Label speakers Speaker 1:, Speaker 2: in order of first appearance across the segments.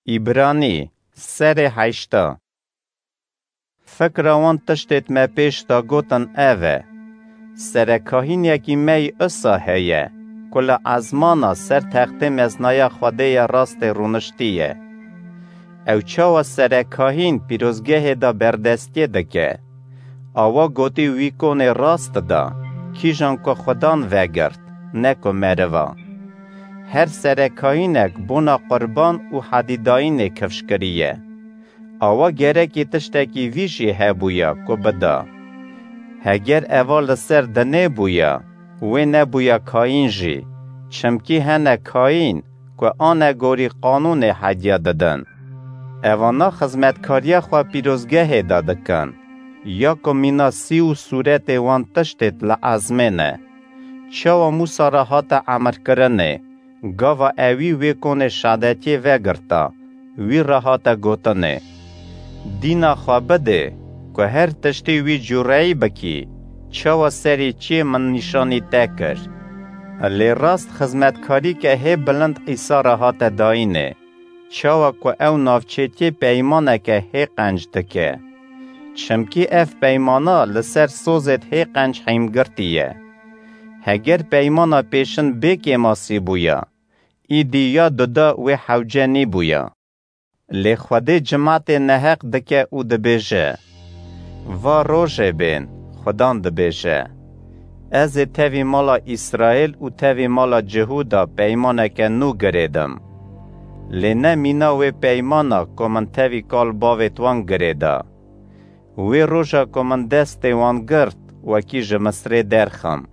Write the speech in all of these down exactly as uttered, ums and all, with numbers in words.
Speaker 1: İbrani سر هشتا فکر وان تشتت ما پیش تا گوتن اوه سر کهین یکی می اصا هیه کل ازمانا سر تخت مزنای خوده راست رونشتیه او چاو سر کهین پیروزگه دا بردستی دکه آوا گوتی وی کون راست دا کیجان که خودان وگرد نکو مروا هر سر کهینک بونا قربان و حدیداین کفش کریه آوا گرکی تشتکی ویشی هبویا کو بدا هگر اول سر دنه بویا و نبویا کاین جی چمکی هنه کاین که آنه گوری قانون حدیا دادن اوانا خزمتکاریا خواه پیروزگه دادکن یا که مینا سی و صورت وان تشتت لعظمینه چاو موسا را حتا عمر کرنه گاوا اوی وی کونه شادتی وگرتا وی را حتا گوتنه دینا خواه بده که هر تشتی وی جورایی بکی چاو سری چی من نشانی تکر لی راست خزمتکاری که هی بلند ایسا را حتا داینه چاو که او نافچیتی پیمانه که هی قنج دکه چمکی اف پیمانا لسر سوزت هی قنج حیمگرتیه هگر پیمانا پیشن بکی ماسی بویا ای دیا ددا و حوجنی بویا لی خود جماعت نحق دکه او دبیجه و روژه بین خدان دبیجه از تاوی مالا اسرائیل و تاوی مالا جهودا پیمانه که نو گریدم لی نه مینا و پیمانا که من تاوی کال باویت وان گریدا و روژا که من دست وان گرد و کیج مصری درخم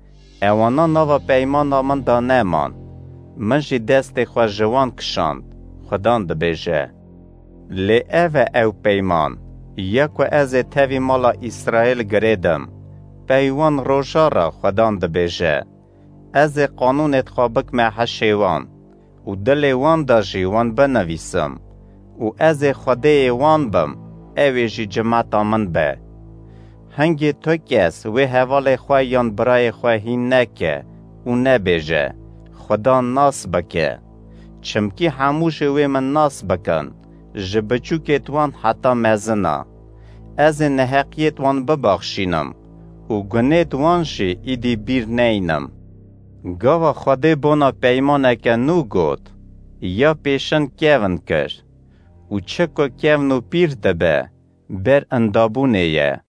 Speaker 1: اوانا نوا پیمانا من دا نمان من جی دست خواه جوان کشاند خدان دبیجه لی اوه او پیمان یکو از تاوی مالا اسرائیل گریدم پیوان روژا را خدان دبیجه از قانونت خوابک محشیوان و دل وان دا جیوان بنویسم و از خوده وان بم اوی جی جماعتا من به هنگی تو کس و حوال خواه یان برای خواهی نکه و نبیجه خدا ناس بکه چمکی هموش و من ناس بکن جبچو که توان حتا مزنا از نحقیت وان ببخشینم و گنه توان شی ایدی بیر نینم گاوا خوده بونا پیمانه که نو گود یا پیشن کیون کر و چکو کیونو پیر دبه بر اندابونه یه